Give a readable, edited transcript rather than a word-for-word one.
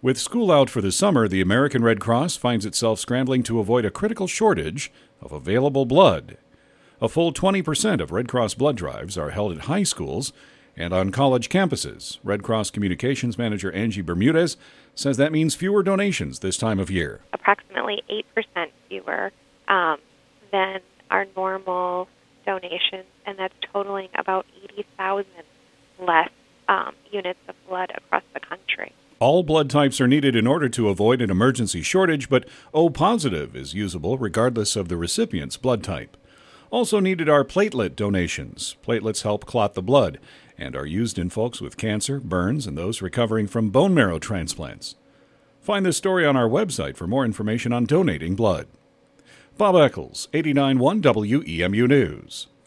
With school out for the summer, the American Red Cross finds itself scrambling to avoid a critical shortage of available blood. A full 20% of Red Cross blood drives are held at high schools and on college campuses. Red Cross Communications Manager Angie Bermudez says that means fewer donations this time of year. Approximately 8% fewer than our normal donations, and that's totaling about 80,000 less units of blood across the country. All blood types are needed in order to avoid an emergency shortage, but O positive is usable regardless of the recipient's blood type. Also needed are platelet donations. Platelets help clot the blood and are used in folks with cancer, burns, and those recovering from bone marrow transplants. Find this story on our website for more information on donating blood. Bob Eccles, 89.1 WEMU News.